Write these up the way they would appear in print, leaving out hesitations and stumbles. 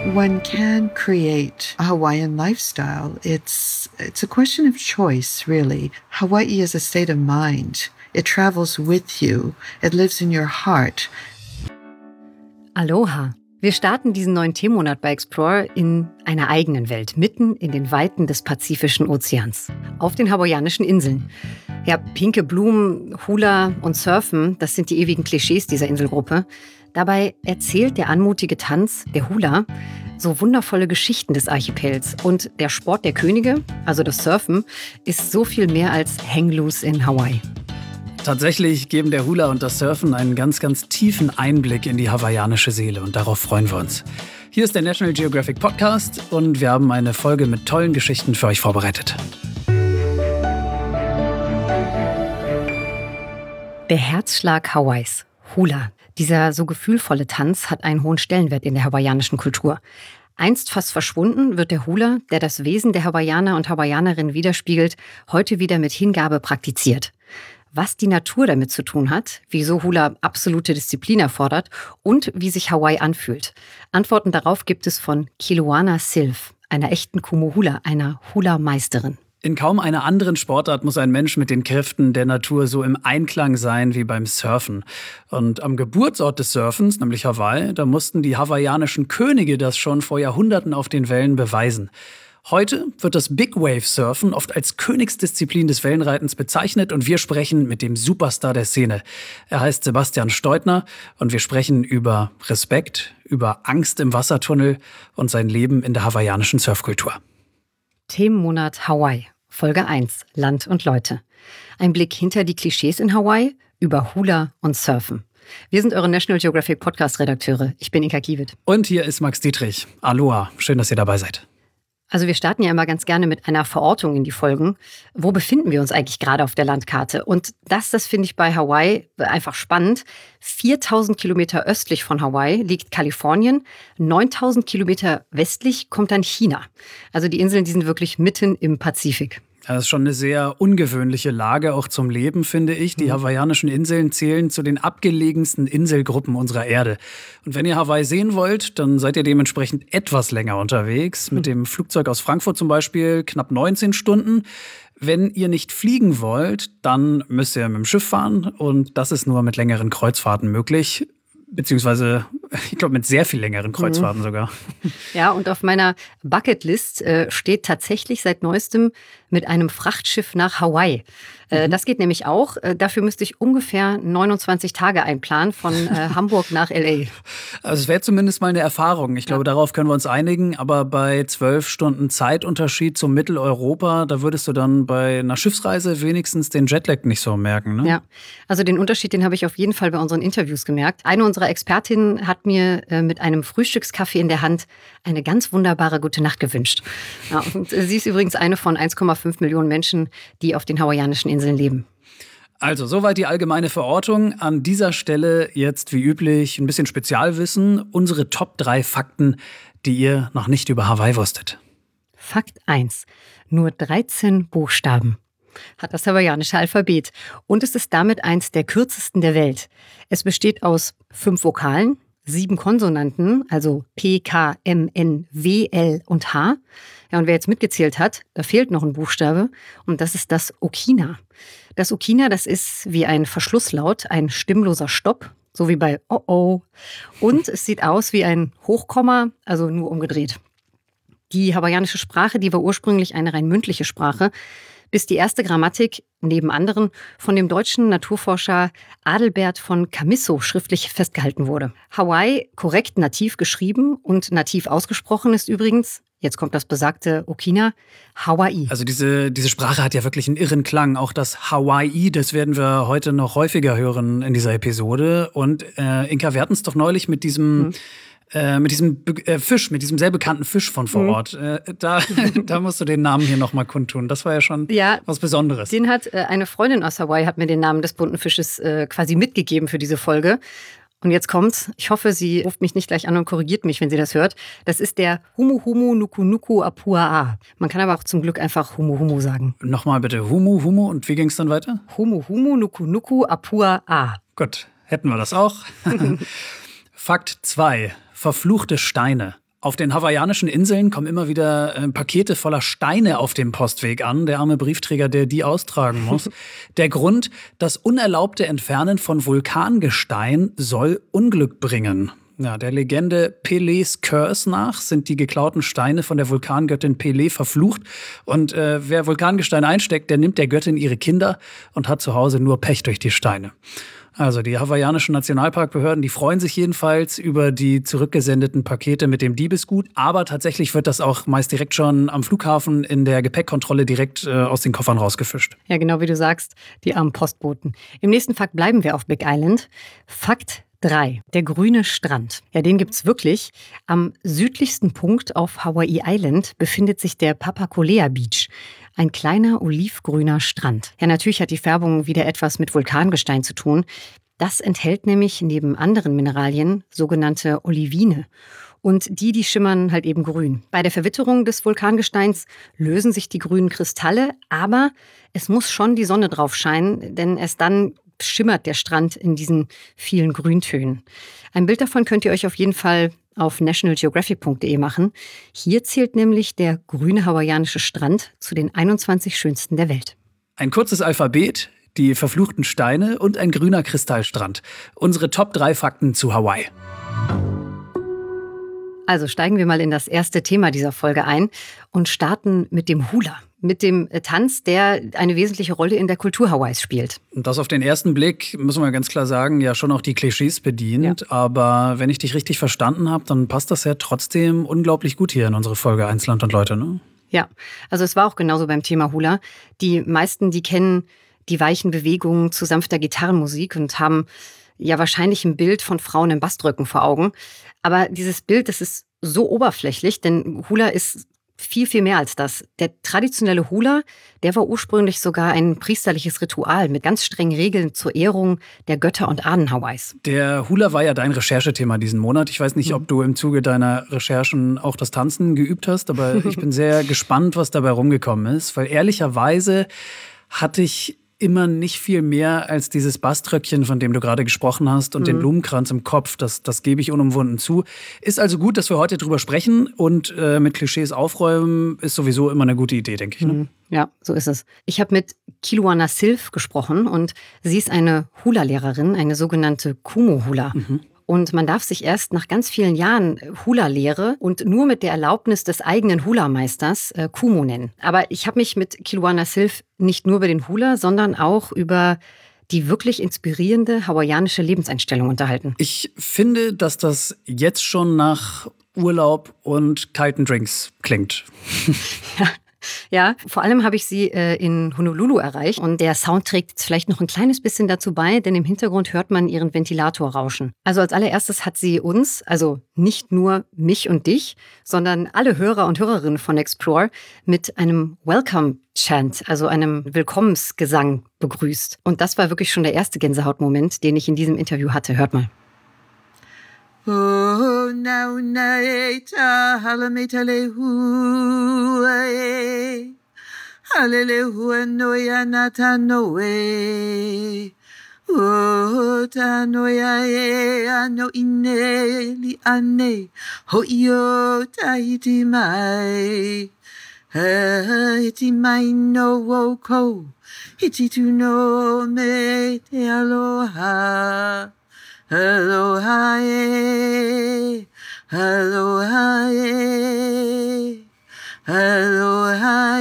One can create a Hawaiian lifestyle. It's a question of choice, really. Hawaii is a state of mind. It travels with you. It lives in your heart. Aloha! Wir starten diesen neuen Themenmonat bei Explorer in einer eigenen Welt, mitten in den Weiten des Pazifischen Ozeans, auf den hawaiianischen Inseln. Ja, pinke Blumen, Hula und Surfen, das sind die ewigen Klischees dieser Inselgruppe. Dabei erzählt der anmutige Tanz, der Hula, so wundervolle Geschichten des Archipels. Und der Sport der Könige, also das Surfen, ist so viel mehr als Hang Loose in Hawaii. Tatsächlich geben der Hula und das Surfen einen ganz, ganz tiefen Einblick in die hawaiianische Seele und darauf freuen wir uns. Hier ist der National Geographic Podcast und wir haben eine Folge mit tollen Geschichten für euch vorbereitet. Der Herzschlag Hawaiis, Hula. Dieser so gefühlvolle Tanz hat einen hohen Stellenwert in der hawaiianischen Kultur. Einst fast verschwunden, wird der Hula, der das Wesen der Hawaiianer und Hawaiianerinnen widerspiegelt, heute wieder mit Hingabe praktiziert. Was die Natur damit zu tun hat, wieso Hula absolute Disziplin erfordert und wie sich Hawaii anfühlt. Antworten darauf gibt es von Kiluana Silv, einer echten Kumu-Hula, einer Hula-Meisterin. In kaum einer anderen Sportart muss ein Mensch mit den Kräften der Natur so im Einklang sein wie beim Surfen. Und am Geburtsort des Surfens, nämlich Hawaii, da mussten die hawaiianischen Könige das schon vor Jahrhunderten auf den Wellen beweisen. Heute wird das Big Wave Surfen oft als Königsdisziplin des Wellenreitens bezeichnet und wir sprechen mit dem Superstar der Szene. Er heißt Sebastian Steutner und wir sprechen über Respekt, über Angst im Wassertunnel und sein Leben in der hawaiianischen Surfkultur. Themenmonat Hawaii, Folge 1, Land und Leute. Ein Blick hinter die Klischees in Hawaii, über Hula und Surfen. Wir sind eure National Geographic Podcast-Redakteure. Ich bin Inka Kiewit. Und hier ist Max Dietrich. Aloha, schön, dass ihr dabei seid. Also wir starten ja immer ganz gerne mit einer Verortung in die Folgen. Wo befinden wir uns eigentlich gerade auf der Landkarte? Und das finde ich bei Hawaii einfach spannend. 4000 Kilometer östlich von Hawaii liegt Kalifornien. 9000 Kilometer westlich kommt dann China. Also die Inseln, die sind wirklich mitten im Pazifik. Das ist schon eine sehr ungewöhnliche Lage, auch zum Leben, finde ich. Die hawaiianischen Inseln zählen zu den abgelegensten Inselgruppen unserer Erde. Und wenn ihr Hawaii sehen wollt, dann seid ihr dementsprechend etwas länger unterwegs. Mit dem Flugzeug aus Frankfurt zum Beispiel knapp 19 Stunden. Wenn ihr nicht fliegen wollt, dann müsst ihr mit dem Schiff fahren. Und das ist nur mit längeren Kreuzfahrten möglich. Beziehungsweise, ich glaube, mit sehr viel längeren Kreuzfahrten sogar. Ja, und auf meiner Bucketlist steht tatsächlich seit neuestem mit einem Frachtschiff nach Hawaii. Das geht nämlich auch. Dafür müsste ich ungefähr 29 Tage einplanen von Hamburg nach L.A. Also es wäre zumindest mal eine Erfahrung. Ich glaube, darauf können wir uns einigen. Aber bei 12 Stunden Zeitunterschied zum Mitteleuropa, da würdest du dann bei einer Schiffsreise wenigstens den Jetlag nicht so merken, ne? Ja, also den Unterschied, den habe ich auf jeden Fall bei unseren Interviews gemerkt. Eine unserer Expertinnen hat mir mit einem Frühstückskaffee in der Hand eine ganz wunderbare gute Nacht gewünscht. Ja, und sie ist übrigens eine von 1,5 Millionen Menschen, die auf den hawaiianischen Inseln leben. Also, soweit die allgemeine Verortung. An dieser Stelle jetzt wie üblich ein bisschen Spezialwissen. Unsere Top 3 Fakten, die ihr noch nicht über Hawaii wusstet. Fakt 1. Nur 13 Buchstaben hat das hawaiianische Alphabet. Und es ist damit eins der kürzesten der Welt. Es besteht aus 5 Vokalen, 7 Konsonanten, also P, K, M, N, W, L und H. Ja, und wer jetzt mitgezählt hat, da fehlt noch ein Buchstabe und das ist das Okina. Das Okina, das ist wie ein Verschlusslaut, ein stimmloser Stopp, so wie bei Oh-Oh. Und es sieht aus wie ein Hochkomma, also nur umgedreht. Die hawaiianische Sprache, die war ursprünglich eine rein mündliche Sprache, bis die erste Grammatik, neben anderen, von dem deutschen Naturforscher Adelbert von Chamisso schriftlich festgehalten wurde. Hawaii, korrekt nativ geschrieben und nativ ausgesprochen ist übrigens, jetzt kommt das besagte Okina, Hawaii. Also diese Sprache hat ja wirklich einen irren Klang. Auch das Hawaii, das werden wir heute noch häufiger hören in dieser Episode. Und Inka, wir hatten es doch neulich mit diesem Fisch, mit diesem sehr bekannten Fisch von vor Ort. Da musst du den Namen hier nochmal kundtun. Das war ja schon was Besonderes. Den hat eine Freundin aus Hawaii, hat mir den Namen des bunten Fisches quasi mitgegeben für diese Folge. Und jetzt kommt's. Ich hoffe, sie ruft mich nicht gleich an und korrigiert mich, wenn sie das hört. Das ist der Humu Humu Nuku Nuku Apua'a. Man kann aber auch zum Glück einfach Humu Humu sagen. Nochmal bitte. Humu Humu. Und wie ging's dann weiter? Humu Humu Nuku Nuku Apua'a. Gut, hätten wir das auch. Fakt 2. Verfluchte Steine. Auf den hawaiianischen Inseln kommen immer wieder Pakete voller Steine auf dem Postweg an. Der arme Briefträger, der die austragen muss. Der Grund, das unerlaubte Entfernen von Vulkangestein soll Unglück bringen. Ja, der Legende Pelés Curse nach sind die geklauten Steine von der Vulkangöttin Pelé verflucht. Und wer Vulkangestein einsteckt, der nimmt der Göttin ihre Kinder und hat zu Hause nur Pech durch die Steine. Also die hawaiianischen Nationalparkbehörden, die freuen sich jedenfalls über die zurückgesendeten Pakete mit dem Diebesgut. Aber tatsächlich wird das auch meist direkt schon am Flughafen in der Gepäckkontrolle direkt aus den Koffern rausgefischt. Ja, genau wie du sagst, die armen Postboten. Im nächsten Fakt bleiben wir auf Big Island. Fakt 3. Der grüne Strand. Ja, den gibt's wirklich. Am südlichsten Punkt auf Hawaii Island befindet sich der Papakolea Beach. Ein kleiner olivgrüner Strand. Ja, natürlich hat die Färbung wieder etwas mit Vulkangestein zu tun. Das enthält nämlich neben anderen Mineralien sogenannte Olivine. Und die schimmern halt eben grün. Bei der Verwitterung des Vulkangesteins lösen sich die grünen Kristalle, aber es muss schon die Sonne drauf scheinen, denn erst dann schimmert der Strand in diesen vielen Grüntönen. Ein Bild davon könnt ihr euch auf jeden Fall auf nationalgeographic.de machen. Hier zählt nämlich der grüne hawaiianische Strand zu den 21 schönsten der Welt. Ein kurzes Alphabet, die verfluchten Steine und ein grüner Kristallstrand. Unsere Top 3 Fakten zu Hawaii. Also steigen wir mal in das erste Thema dieser Folge ein und starten mit dem Hula. Mit dem Tanz, der eine wesentliche Rolle in der Kultur Hawaiis spielt. Und das auf den ersten Blick, müssen wir ganz klar sagen, ja schon auch die Klischees bedient. Ja. Aber wenn ich dich richtig verstanden habe, dann passt das ja trotzdem unglaublich gut hier in unsere Folge 1 Land und Leute, ne? Ja, also es war auch genauso beim Thema Hula. Die meisten, die kennen die weichen Bewegungen zu sanfter Gitarrenmusik und haben ja wahrscheinlich ein Bild von Frauen im Baströcken vor Augen. Aber dieses Bild, das ist so oberflächlich, denn Hula ist viel, viel mehr als das. Der traditionelle Hula, der war ursprünglich sogar ein priesterliches Ritual mit ganz strengen Regeln zur Ehrung der Götter und Ahnen Hawaiis. Der Hula war ja dein Recherchethema diesen Monat. Ich weiß nicht, ob du im Zuge deiner Recherchen auch das Tanzen geübt hast, aber ich bin sehr gespannt, was dabei rumgekommen ist, weil ehrlicherweise hatte ich immer nicht viel mehr als dieses Baströckchen, von dem du gerade gesprochen hast, und den Blumenkranz im Kopf. Das gebe ich unumwunden zu. Ist also gut, dass wir heute drüber sprechen und mit Klischees aufräumen, ist sowieso immer eine gute Idee, denke ich. Ne? Ja, so ist es. Ich habe mit Kiluana Silv gesprochen und sie ist eine Hula-Lehrerin, eine sogenannte Kumu-Hula. Und man darf sich erst nach ganz vielen Jahren Hula-Lehre und nur mit der Erlaubnis des eigenen Hula-Meisters Kumu nennen. Aber ich habe mich mit Kiluana Silv nicht nur über den Hula, sondern auch über die wirklich inspirierende hawaiianische Lebenseinstellung unterhalten. Ich finde, dass das jetzt schon nach Urlaub und kalten Drinks klingt. Ja, vor allem habe ich sie in Honolulu erreicht und der Sound trägt jetzt vielleicht noch ein kleines bisschen dazu bei, denn im Hintergrund hört man ihren Ventilator rauschen. Also als allererstes hat sie uns, also nicht nur mich und dich, sondern alle Hörer und Hörerinnen von Explore mit einem Welcome-Chant, also einem Willkommensgesang begrüßt. Und das war wirklich schon der erste Gänsehautmoment, den ich in diesem Interview hatte. Hört mal. Oh, now naita halametalehu Hallelujah noya nata noe Oh ta noya ano ineli ane ho io tahiti mai Hiti mai no woko Hiti tu no me te aloha Aloha, aloha, aloha.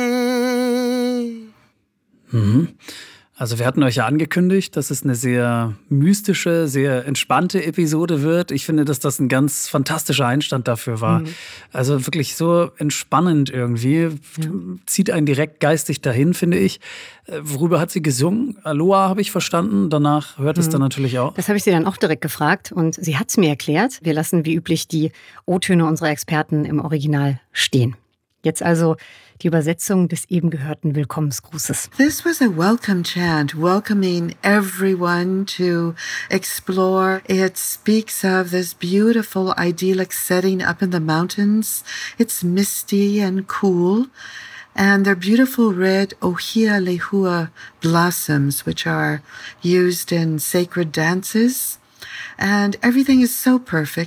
Also wir hatten euch ja angekündigt, dass es eine sehr mystische, sehr entspannte Episode wird. Ich finde, dass das ein ganz fantastischer Einstand dafür war. Also wirklich so entspannend irgendwie. Zieht einen direkt geistig dahin, finde ich. Worüber hat sie gesungen? Aloha habe ich verstanden. Danach hört es dann natürlich auch. Das habe ich sie dann auch direkt gefragt und sie hat es mir erklärt. Wir lassen wie üblich die O-Töne unserer Experten im Original stehen. Jetzt also die Übersetzung des eben gehörten Willkommensgrußes. This was a welcome chant, welcoming everyone to Explore. It speaks of this beautiful, idyllic setting up in the mountains. It's misty and cool. And they're beautiful red ohia lehua blossoms, which are used in sacred dances. And everything is so perfect.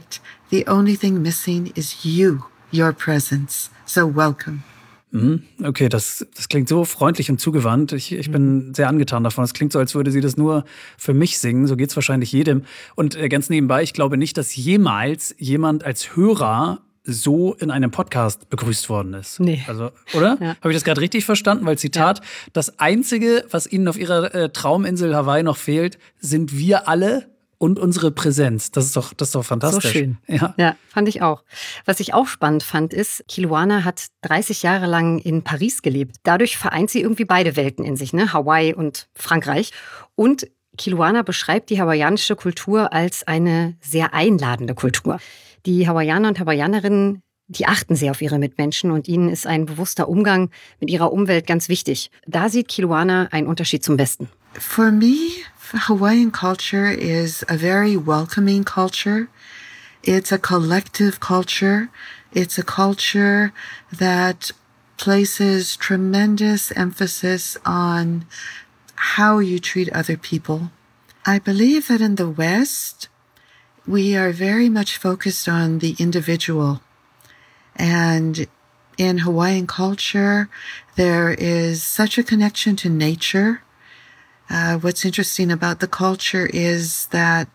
The only thing missing is you, your presence. So welcome. Okay, das klingt so freundlich und zugewandt. Ich bin sehr angetan davon. Es klingt so, als würde sie das nur für mich singen. So geht's wahrscheinlich jedem. Und ganz nebenbei, ich glaube nicht, dass jemals jemand als Hörer so in einem Podcast begrüßt worden ist. Nee. Also, oder? Ja. Habe ich das gerade richtig verstanden? Weil Zitat, das Einzige, was Ihnen auf Ihrer Trauminsel Hawaii noch fehlt, sind wir alle und unsere Präsenz. Das ist doch fantastisch. So schön. Ja. Ja, fand ich auch. Was ich auch spannend fand, ist, Kiluana hat 30 Jahre lang in Paris gelebt. Dadurch vereint sie irgendwie beide Welten in sich, ne? Hawaii und Frankreich. Und Kiluana beschreibt die hawaiianische Kultur als eine sehr einladende Kultur. Die Hawaiianer und Hawaiianerinnen, die achten sehr auf ihre Mitmenschen und ihnen ist ein bewusster Umgang mit ihrer Umwelt ganz wichtig. Da sieht Kiluana einen Unterschied zum Westen. For me, Hawaiian culture is a very welcoming culture. It's a collective culture. It's a culture that places tremendous emphasis on how you treat other people. I believe that in the West, we are very much focused on the individual. And in Hawaiian culture, there is such a connection to nature. What's interesting about the culture is that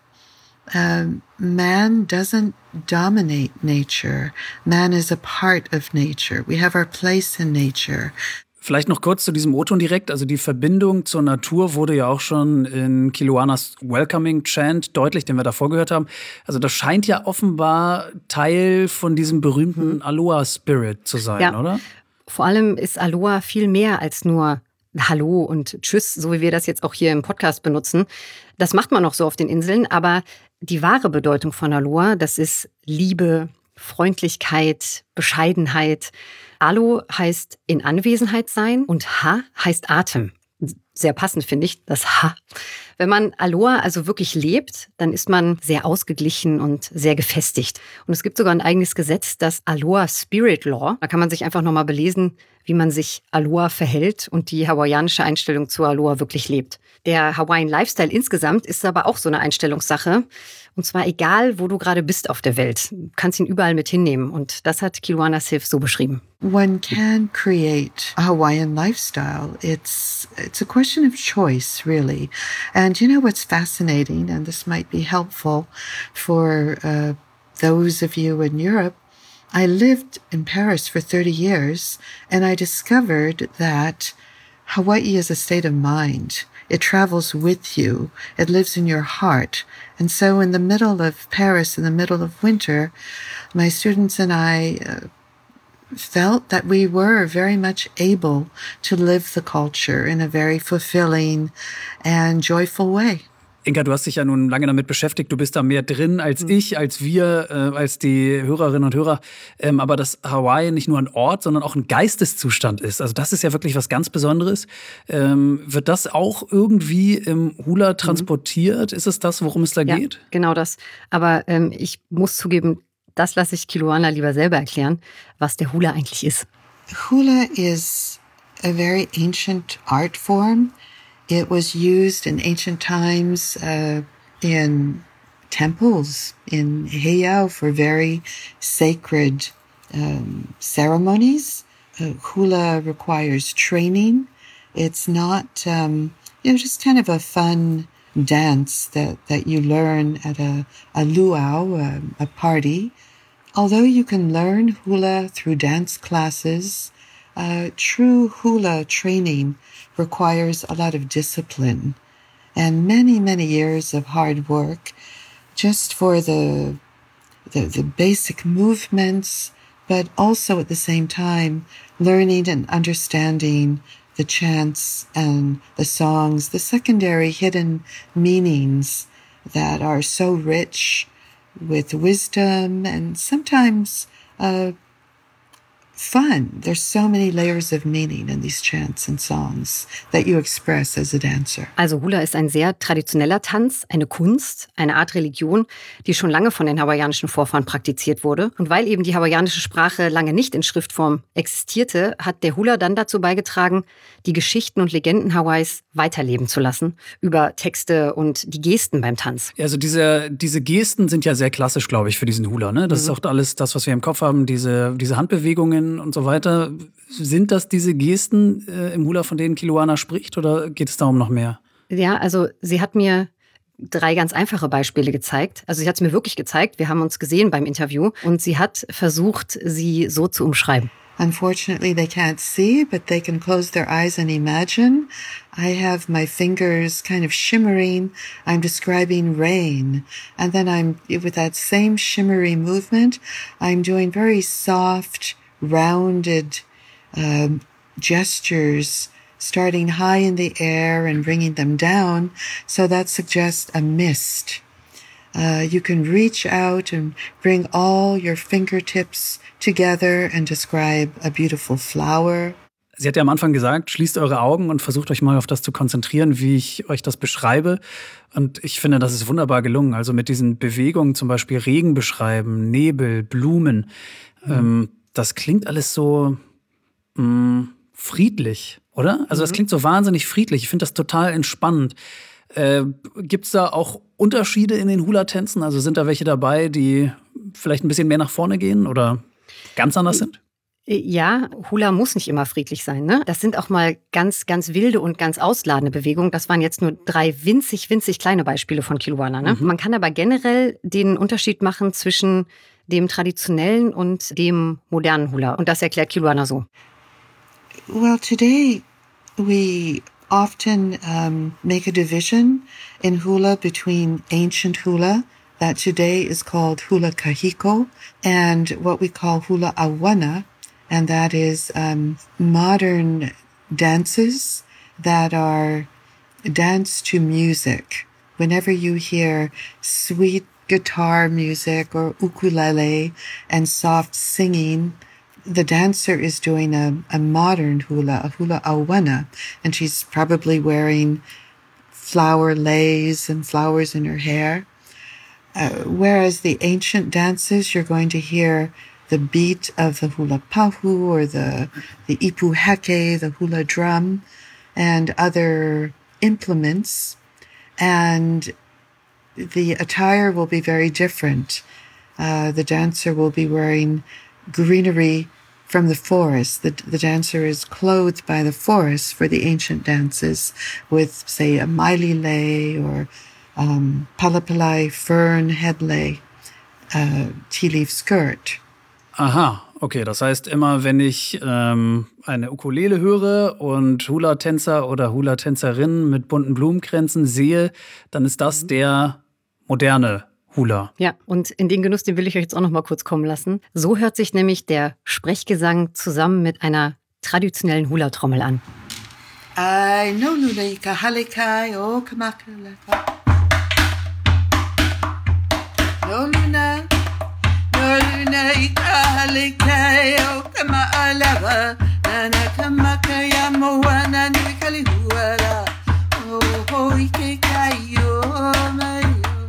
man doesn't dominate nature. Man is a part of nature. We have our place in nature. Vielleicht noch kurz zu diesem O-Ton direkt. Also die Verbindung zur Natur wurde ja auch schon in Kiluanas Welcoming Chant deutlich, den wir davor gehört haben. Also das scheint ja offenbar Teil von diesem berühmten Aloha Spirit zu sein, oder? Vor allem ist Aloha viel mehr als nur Hallo und Tschüss, so wie wir das jetzt auch hier im Podcast benutzen. Das macht man noch so auf den Inseln, aber die wahre Bedeutung von Aloha, das ist Liebe, Freundlichkeit, Bescheidenheit. Alo heißt in Anwesenheit sein und Ha heißt Atem. Sehr passend, finde ich, das Ha. Wenn man Aloha also wirklich lebt, dann ist man sehr ausgeglichen und sehr gefestigt. Und es gibt sogar ein eigenes Gesetz, das Aloha Spirit Law. Da kann man sich einfach nochmal belesen, wie man sich Aloha verhält und die hawaiianische Einstellung zu Aloha wirklich lebt. Der Hawaiian Lifestyle insgesamt ist aber auch so eine Einstellungssache. Und zwar egal, wo du gerade bist auf der Welt. Du kannst ihn überall mit hinnehmen. Und das hat Kiluana Sif so beschrieben. One can create a Hawaiian lifestyle. It's a question of choice, really. And you know what's fascinating, and this might be helpful for those of you in Europe. I lived in Paris for 30 years, and I discovered that Hawaii is a state of mind. It travels with you. It lives in your heart. And so in the middle of Paris, in the middle of winter, my students and I felt that we were very much able to live the culture in a very fulfilling and joyful way. Inka, du hast dich ja nun lange damit beschäftigt. Du bist da mehr drin als ich, als wir, als die Hörerinnen und Hörer. Aber dass Hawaii nicht nur ein Ort, sondern auch ein Geisteszustand ist. Also das ist ja wirklich was ganz Besonderes. Wird das auch irgendwie im Hula transportiert? Ist es das, worum es da geht? Genau das. Aber ich muss zugeben, das lasse ich Kiluana lieber selber erklären, was der Hula eigentlich ist. Hula is a very ancient art form. It was used in ancient times in temples in Heiau for very sacred ceremonies. Hula requires training. It's not, just kind of a fun dance that you learn at a luau, a party. Although you can learn hula through dance classes, true hula training requires a lot of discipline and many, many years of hard work just for the basic movements, but also at the same time learning and understanding the chants and the songs, the secondary hidden meanings that are so rich with wisdom and sometimes fun. There's so many layers of meaning in these chants and songs that you express as a dancer. Also Hula ist ein sehr traditioneller Tanz, eine Kunst, eine Art Religion, die schon lange von den hawaiianischen Vorfahren praktiziert wurde. Und weil eben die hawaiianische Sprache lange nicht in Schriftform existierte, hat der Hula dann dazu beigetragen, die Geschichten und Legenden Hawaiis weiterleben zu lassen über Texte und die Gesten beim Tanz. Also diese Gesten sind ja sehr klassisch, glaube ich, für diesen Hula. Ne? Das ist auch alles das, was wir im Kopf haben, diese Handbewegungen und so weiter. Sind das diese Gesten im Hula, von denen Kiluana spricht, oder geht es darum noch mehr? Ja, also sie hat mir 3 ganz einfache Beispiele gezeigt. Also sie hat es mir wirklich gezeigt. Wir haben uns gesehen beim Interview und sie hat versucht, sie so zu umschreiben. Unfortunately, they can't see, but they can close their eyes and imagine. I have my fingers kind of shimmering. I'm describing rain. And then with that same shimmery movement, I'm doing very soft, rounded gestures, starting high in the air and bringing them down. So that suggests a mist. You can reach out and bring all your fingertips together and describe a beautiful flower. Sie hat ja am Anfang gesagt, schließt eure Augen und versucht euch mal auf das zu konzentrieren, wie ich euch das beschreibe. Und ich finde, das ist wunderbar gelungen. Also mit diesen Bewegungen, zum Beispiel Regen beschreiben, Nebel, Blumen. Das klingt alles so friedlich, oder? Also das klingt so wahnsinnig friedlich. Ich finde das total entspannend. Gibt es da auch Unterschiede in den Hula-Tänzen? Also sind da welche dabei, die vielleicht ein bisschen mehr nach vorne gehen oder ganz anders sind? Ja, Hula muss nicht immer friedlich sein, ne? Das sind auch mal ganz, ganz wilde und ganz ausladende Bewegungen. Das waren jetzt nur 3 winzig, winzig kleine Beispiele von Kiluana, ne? Man kann aber generell den Unterschied machen zwischen dem traditionellen und dem modernen Hula. Und das erklärt Kiluana so. Well, today we often make a division in hula between ancient hula, that today is called hula kahiko, and what we call hula awana, and that is modern dances that are dance to music. Whenever you hear sweet guitar music or ukulele and soft singing, the dancer is doing a modern hula, a hula awana, and she's probably wearing flower leis and flowers in her hair. Whereas the ancient dances, you're going to hear the beat of the hula pahu or the ipu heke, the hula drum, and other implements. And the attire will be very different. The dancer will be wearing greenery from the forest. The dancer is clothed by the forest for the ancient dances with, say, a maili lei or palapalai fern head lei, tea leaf skirt. Aha, okay. Das heißt, immer wenn ich eine Ukulele höre und Hula-Tänzer oder Hula-Tänzerinnen mit bunten Blumenkränzen sehe, dann ist das der moderne Hula. Ja, und in den Genuss, den will ich euch jetzt auch noch mal kurz kommen lassen. So hört sich nämlich der Sprechgesang zusammen mit einer traditionellen Hula-Trommel an. I know Nuleika Halikai o Kamakalaka. No Luna, no Lunaika Halikai o Kamalava. Nana Kamakaya Moana Nuikali Huala. Oh, oh, Ikekayo, my.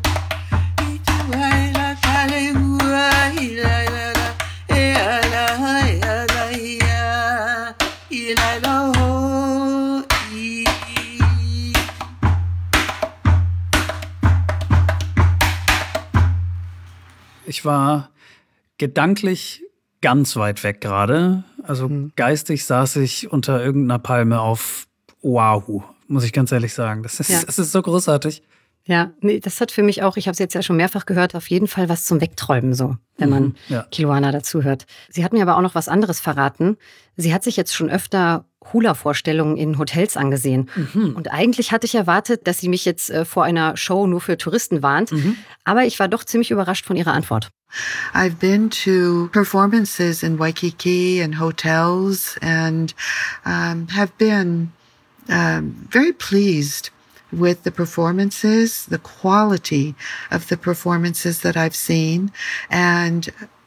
Ich war gedanklich ganz weit weg gerade. Also geistig saß ich unter irgendeiner Palme auf Oahu, muss ich ganz ehrlich sagen. Das ist so großartig. Ja, nee, das hat für mich auch, ich habe es jetzt ja schon mehrfach gehört, auf jeden Fall was zum Wegträumen so, wenn man Kiluana dazu hört. Sie hat mir aber auch noch was anderes verraten. Sie hat sich jetzt schon öfter Hula-Vorstellungen in Hotels angesehen. Und eigentlich hatte ich erwartet, dass sie mich jetzt vor einer Show nur für Touristen warnt. Aber ich war doch ziemlich überrascht von ihrer Antwort. I've been to performances in Waikiki and hotels and have been very pleased with the performances, the quality of the performances that I've seen. And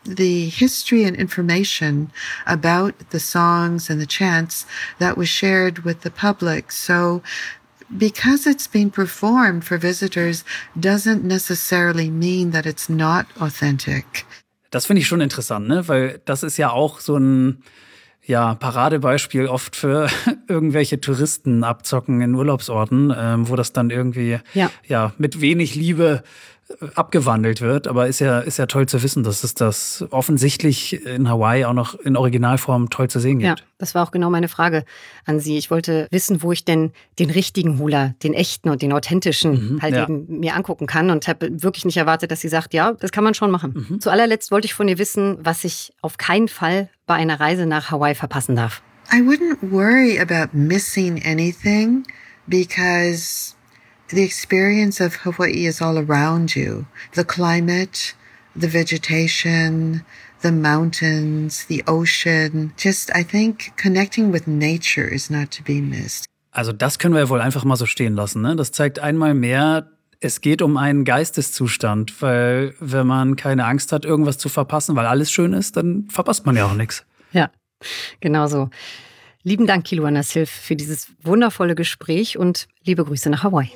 the history and information about the songs and the chants that was shared with the public. So because it's being performed for visitors doesn't necessarily mean that it's not authentic. Das finde ich schon interessant, ne? Weil das ist ja auch so ein Paradebeispiel oft für irgendwelche Touristen abzocken in Urlaubsorten, wo das dann irgendwie mit wenig Liebe abgewandelt wird. Aber ist ja toll zu wissen, dass es das offensichtlich in Hawaii auch noch in Originalform toll zu sehen gibt. Ja, das war auch genau meine Frage an Sie. Ich wollte wissen, wo ich denn den richtigen Hula, den echten und den authentischen eben mir angucken kann und habe wirklich nicht erwartet, dass sie sagt, ja, das kann man schon machen. Zu allerletzt wollte ich von ihr wissen, was ich auf keinen Fall bei einer Reise nach Hawaii verpassen darf. I wouldn't worry about missing anything because the experience of Hawaii is all around you. The climate, the vegetation, the mountains, the ocean. Just, I think, connecting with nature is not to be missed. Also das können wir ja wohl einfach mal so stehen lassen, ne? Das zeigt einmal mehr, es geht um einen Geisteszustand, weil wenn man keine Angst hat, irgendwas zu verpassen, weil alles schön ist, dann verpasst man ja auch nichts. Ja, genau so. Lieben Dank, Kiluana Sylph, für dieses wundervolle Gespräch und liebe Grüße nach Hawaii.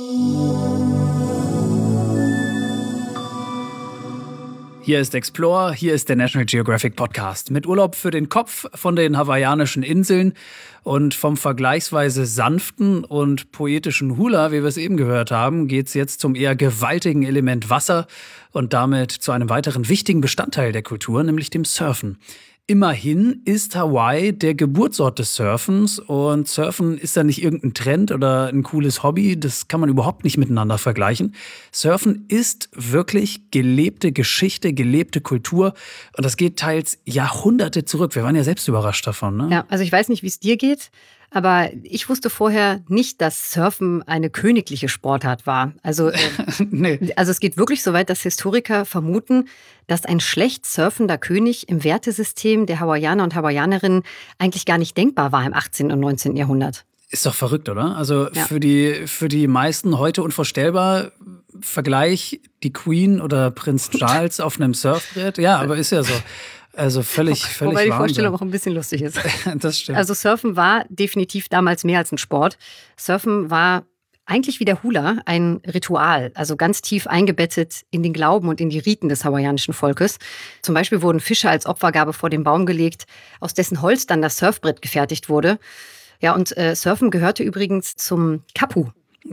Hier ist Explore, hier ist der National Geographic Podcast. Mit Urlaub für den Kopf von den hawaiianischen Inseln und vom vergleichsweise sanften und poetischen Hula, wie wir es eben gehört haben, geht's jetzt zum eher gewaltigen Element Wasser und damit zu einem weiteren wichtigen Bestandteil der Kultur, nämlich dem Surfen. Immerhin ist Hawaii der Geburtsort des Surfens und Surfen ist ja nicht irgendein Trend oder ein cooles Hobby, das kann man überhaupt nicht miteinander vergleichen. Surfen ist wirklich gelebte Geschichte, gelebte Kultur und das geht teils Jahrhunderte zurück. Wir waren ja selbst überrascht davon, ne? Ja, also ich weiß nicht, wie es dir geht, aber ich wusste vorher nicht, dass Surfen eine königliche Sportart war. Also, Nee. also es geht wirklich so weit, dass Historiker vermuten, dass ein schlecht surfender König im Wertesystem der Hawaiianer und Hawaiianerinnen eigentlich gar nicht denkbar war im 18. und 19. Jahrhundert. Ist doch verrückt, oder? Also für die meisten heute unvorstellbar. Vergleich die Queen oder Prinz Charles auf einem Surfbrett. Ja, aber ist ja so. Also völlig Wobei die Wahnsinn. Vorstellung auch ein bisschen lustig ist. Das stimmt. Also Surfen war definitiv damals mehr als ein Sport. Surfen war eigentlich wie der Hula ein Ritual, also ganz tief eingebettet in den Glauben und in die Riten des hawaiianischen Volkes. Zum Beispiel wurden Fische als Opfergabe vor den Baum gelegt, aus dessen Holz dann das Surfbrett gefertigt wurde. Ja, und Surfen gehörte übrigens zum Kapu.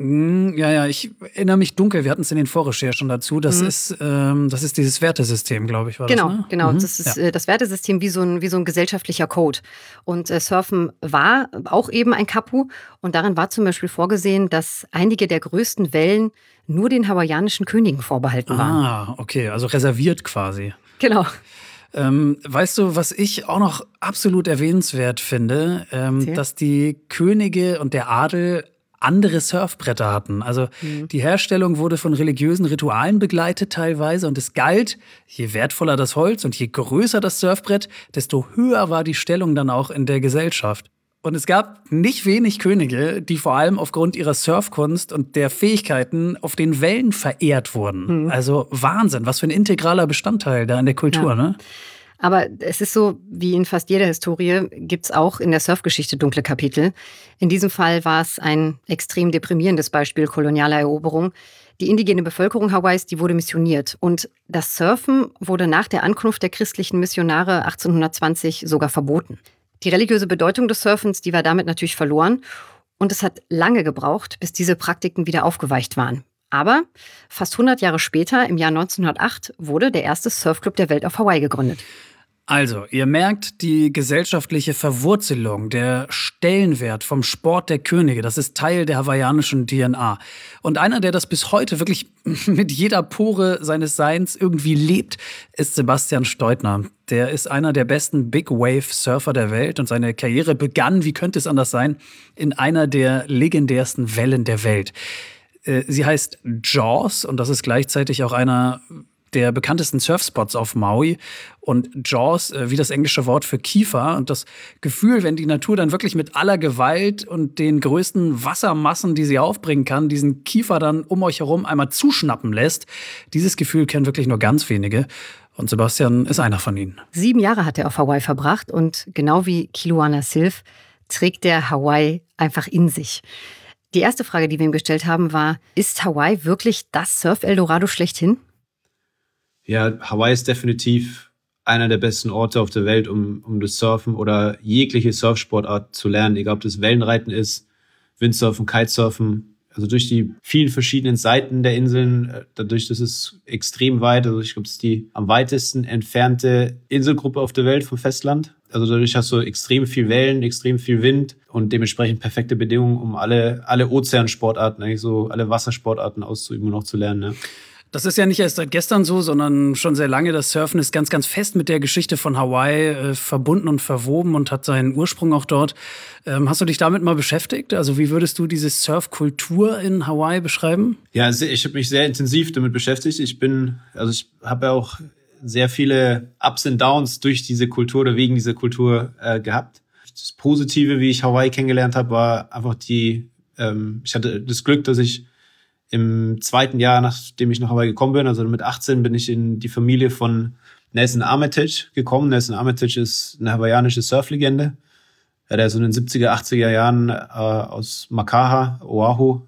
Ja, ich erinnere mich dunkel. Wir hatten es in den Vorrecherchen dazu. Das ist dieses Wertesystem, glaube ich, war Genau, das, ne? genau. Das ist das Wertesystem wie so ein gesellschaftlicher Code. Und Surfen war auch eben ein Kapu. Und darin war zum Beispiel vorgesehen, dass einige der größten Wellen nur den hawaiianischen Königen vorbehalten waren. Ah, okay, also reserviert quasi. Genau. Weißt du, was ich auch noch absolut erwähnenswert finde? Dass die Könige und der Adel andere Surfbretter hatten. Also die Herstellung wurde von religiösen Ritualen begleitet teilweise und es galt, je wertvoller das Holz und je größer das Surfbrett, desto höher war die Stellung dann auch in der Gesellschaft. Und es gab nicht wenig Könige, die vor allem aufgrund ihrer Surfkunst und der Fähigkeiten auf den Wellen verehrt wurden. Also Wahnsinn, was für ein integraler Bestandteil da in der Kultur, ne? Aber es ist so, wie in fast jeder Historie gibt es auch in der Surfgeschichte dunkle Kapitel. In diesem Fall war es ein extrem deprimierendes Beispiel kolonialer Eroberung. Die indigene Bevölkerung Hawaiis, die wurde missioniert. Und das Surfen wurde nach der Ankunft der christlichen Missionare 1820 sogar verboten. Die religiöse Bedeutung des Surfens, die war damit natürlich verloren. Und es hat lange gebraucht, bis diese Praktiken wieder aufgeweicht waren. Aber fast 100 Jahre später, im Jahr 1908, wurde der erste Surfclub der Welt auf Hawaii gegründet. Also, ihr merkt die gesellschaftliche Verwurzelung, der Stellenwert vom Sport der Könige, das ist Teil der hawaiianischen DNA. Und einer, der das bis heute wirklich mit jeder Pore seines Seins irgendwie lebt, ist Sebastian Steudtner. Der ist einer der besten Big Wave Surfer der Welt und seine Karriere begann, wie könnte es anders sein, in einer der legendärsten Wellen der Welt. Sie heißt Jaws und das ist gleichzeitig auch einer der bekanntesten Surfspots auf Maui. Und Jaws, wie das englische Wort für Kiefer. Und das Gefühl, wenn die Natur dann wirklich mit aller Gewalt und den größten Wassermassen, die sie aufbringen kann, diesen Kiefer dann um euch herum einmal zuschnappen lässt. Dieses Gefühl kennen wirklich nur ganz wenige. Und Sebastian ist einer von ihnen. 7 Jahre hat er auf Hawaii verbracht und genau wie Kiluana Sylv trägt er Hawaii einfach in sich. Die erste Frage, die wir ihm gestellt haben, war, ist Hawaii wirklich das Surf-Eldorado schlechthin? Ja, Hawaii ist definitiv einer der besten Orte auf der Welt, um das Surfen oder jegliche Surfsportart zu lernen, egal ob das Wellenreiten ist, Windsurfen, Kitesurfen. Also durch die vielen verschiedenen Seiten der Inseln, dadurch, dass es extrem weit, also ich glaube, es ist die am weitesten entfernte Inselgruppe auf der Welt vom Festland. Also dadurch hast du extrem viel Wellen, extrem viel Wind und dementsprechend perfekte Bedingungen, um alle Ozeansportarten, eigentlich so alle Wassersportarten auszuüben und auch zu lernen. Ne? Das ist ja nicht erst seit gestern so, sondern schon sehr lange. Das Surfen ist ganz, ganz fest mit der Geschichte von Hawaii verbunden und verwoben und hat seinen Ursprung auch dort. Hast du dich damit mal beschäftigt? Also wie würdest du diese Surfkultur in Hawaii beschreiben? Ja, ich habe mich sehr intensiv damit beschäftigt. Ich habe ja auch sehr viele Ups und Downs durch diese Kultur oder wegen dieser Kultur gehabt. Das Positive, wie ich Hawaii kennengelernt habe, war einfach ich hatte das Glück, dass ich im 2. Jahr, nachdem ich nach Hawaii gekommen bin, also mit 18, bin ich in die Familie von Nelson Armitage gekommen. Nelson Armitage ist eine hawaiianische Surflegende, der so in den 70er, 80er Jahren aus Makaha, Oahu,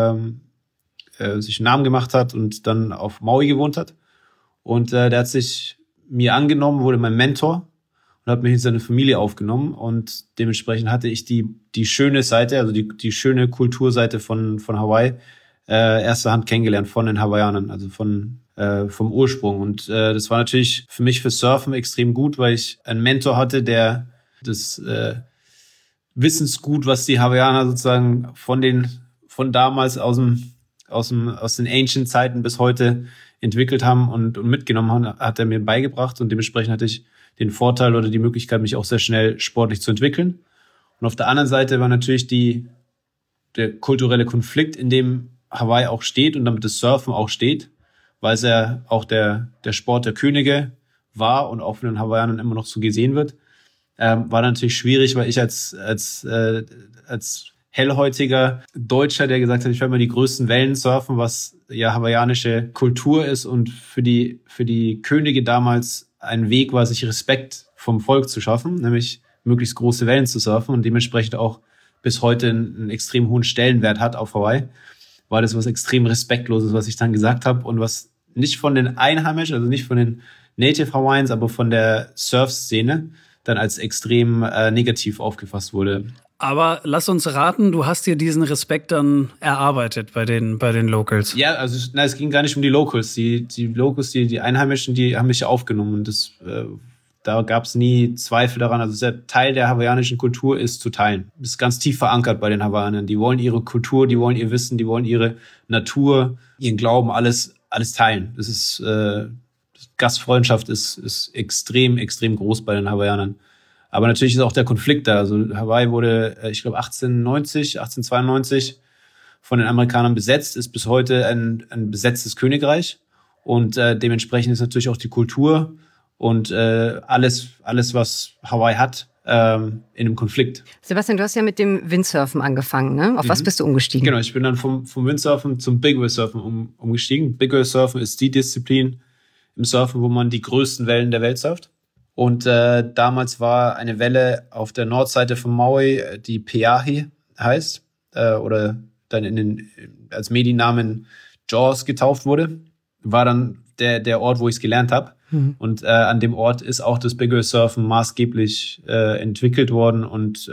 sich einen Namen gemacht hat und dann auf Maui gewohnt hat. Und der hat sich mir angenommen, wurde mein Mentor und hat mich in seine Familie aufgenommen. Und dementsprechend hatte ich die schöne Seite, also die schöne Kulturseite von Hawaii, erster Hand kennengelernt von den Hawaiianern, also vom Ursprung. Und das war natürlich für mich fürs Surfen extrem gut, weil ich einen Mentor hatte, der das Wissensgut, was die Hawaiianer sozusagen von damals aus den Ancient Zeiten bis heute entwickelt haben und mitgenommen haben, hat er mir beigebracht. Und dementsprechend hatte ich den Vorteil oder die Möglichkeit, mich auch sehr schnell sportlich zu entwickeln. Und auf der anderen Seite war natürlich der kulturelle Konflikt, in dem Hawaii auch steht und damit das Surfen auch steht, weil es ja auch der Sport der Könige war und auch von den Hawaiianern immer noch so gesehen wird, war natürlich schwierig, weil ich als hellhäutiger Deutscher, der gesagt hat, ich werde mal die größten Wellen surfen, was ja hawaiianische Kultur ist und für die Könige damals ein Weg war, sich Respekt vom Volk zu schaffen, nämlich möglichst große Wellen zu surfen und dementsprechend auch bis heute einen extrem hohen Stellenwert hat auf Hawaii, war das was extrem Respektloses, was ich dann gesagt habe und was nicht von den Einheimischen, also nicht von den Native Hawaiians, aber von der Surf-Szene dann als extrem negativ aufgefasst wurde. Aber lass uns raten, du hast dir diesen Respekt dann erarbeitet bei den Locals. Ja, also es ging gar nicht um die Locals. Die Locals, die Einheimischen, die haben mich ja aufgenommen und da gab es nie Zweifel daran. Also der Teil der hawaiianischen Kultur ist zu teilen. Das ist ganz tief verankert bei den Hawaiianern. Die wollen ihre Kultur, die wollen ihr Wissen, die wollen ihre Natur, ihren Glauben, alles teilen. Das ist Gastfreundschaft ist extrem, extrem groß bei den Hawaiianern. Aber natürlich ist auch der Konflikt da. Also Hawaii wurde, ich glaube 1892 von den Amerikanern besetzt, ist bis heute ein besetztes Königreich. Und dementsprechend ist natürlich auch die Kultur und alles, was Hawaii hat, in einem Konflikt. Sebastian, du hast ja mit dem Windsurfen angefangen, ne? Auf was bist du umgestiegen? Genau, ich bin dann vom Windsurfen zum Big Wave Surfen umgestiegen. Big Wave Surfen ist die Disziplin im Surfen, wo man die größten Wellen der Welt surft. Und damals war eine Welle auf der Nordseite von Maui, die Peahi heißt, oder dann als Mediennamen Jaws getauft wurde, war dann der Ort, wo ich es gelernt habe. Mhm. Und an dem Ort ist auch das Big Wave Surfen maßgeblich entwickelt worden und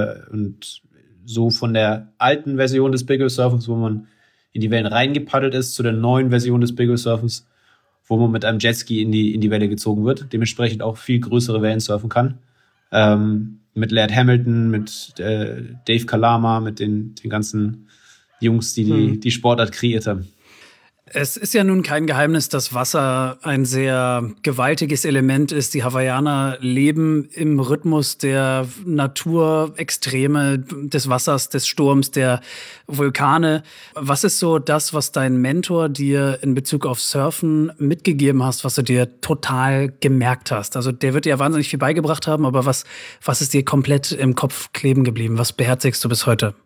so von der alten Version des Big Wave Surfens, wo man in die Wellen reingepaddelt ist, zu der neuen Version des Big Wave Surfens, wo man mit einem Jetski in die Welle gezogen wird, dementsprechend auch viel größere Wellen surfen kann. Mit Laird Hamilton, mit Dave Kalama, mit den ganzen Jungs, die Sportart kreiert haben. Es ist ja nun kein Geheimnis, dass Wasser ein sehr gewaltiges Element ist. Die Hawaiianer leben im Rhythmus der Naturextreme, des Wassers, des Sturms, der Vulkane. Was ist so das, was dein Mentor dir in Bezug auf Surfen mitgegeben hast, was du dir total gemerkt hast? Also der wird dir ja wahnsinnig viel beigebracht haben, aber was ist dir komplett im Kopf kleben geblieben? Was beherzigst du bis heute?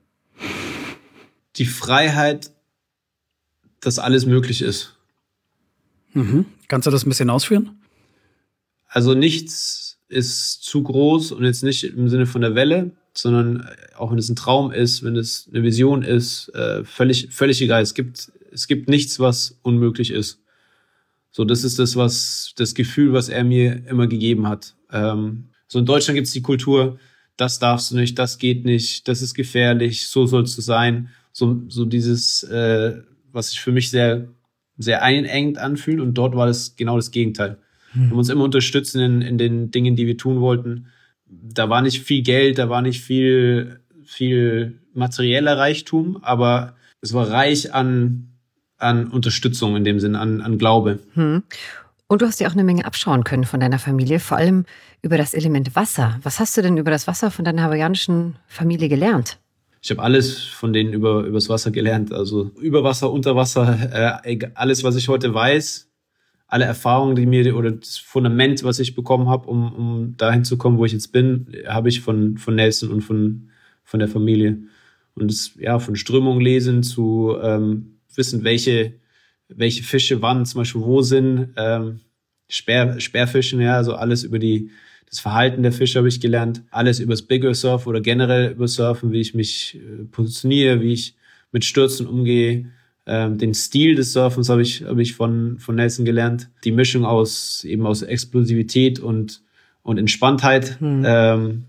Die Freiheit, dass alles möglich ist. Mhm. Kannst du das ein bisschen ausführen? Also nichts ist zu groß und jetzt nicht im Sinne von der Welle, sondern auch wenn es ein Traum ist, wenn es eine Vision ist, völlig egal. Es gibt nichts, was unmöglich ist. So, das ist das Gefühl, was er mir immer gegeben hat. So in Deutschland gibt es die Kultur, das darfst du nicht, das geht nicht, das ist gefährlich, so sollst du sein. So dieses, was sich für mich sehr, sehr einengend anfühlt. Und dort war das genau das Gegenteil. Wir haben uns immer unterstützt in den Dingen, die wir tun wollten. Da war nicht viel Geld, da war nicht viel materieller Reichtum, aber es war reich an Unterstützung in dem Sinn, an Glaube. Und du hast dir auch eine Menge abschauen können von deiner Familie, vor allem über das Element Wasser. Was hast du denn über das Wasser von deiner hawaiianischen Familie gelernt? Ich habe alles von denen übers Wasser gelernt. Also über Wasser, unter Wasser, alles, was ich heute weiß, alle Erfahrungen, die mir oder das Fundament, was ich bekommen habe, um dahin zu kommen, wo ich jetzt bin, habe ich von Nelson und von der Familie. Und das, ja, von Strömung lesen zu wissen, welche Fische wann zum Beispiel wo sind, Speerfischen, ja, also alles über das Verhalten der Fische habe ich gelernt, alles übers Bigger Surf oder generell über Surfen, wie ich mich positioniere, wie ich mit Stürzen umgehe. Den Stil des Surfens habe ich von Nelson gelernt. Die Mischung aus Explosivität und Entspanntheit. Ja, im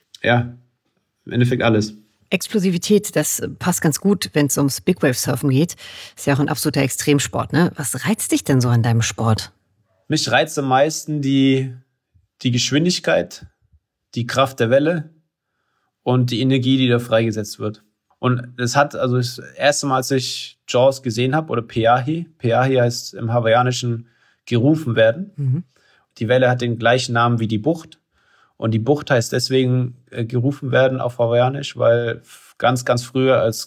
Endeffekt alles. Explosivität, das passt ganz gut, wenn es ums Big Wave Surfen geht. Ist ja auch ein absoluter Extremsport, ne? Was reizt dich denn so an deinem Sport? Mich reizt am meisten die Geschwindigkeit, die Kraft der Welle und die Energie, die da freigesetzt wird. Und das erste Mal, als ich Jaws gesehen habe, oder Peahi heißt im Hawaiianischen gerufen werden. Die Welle hat den gleichen Namen wie die Bucht. Und die Bucht heißt deswegen gerufen werden auf Hawaiianisch, weil ganz, ganz früher, als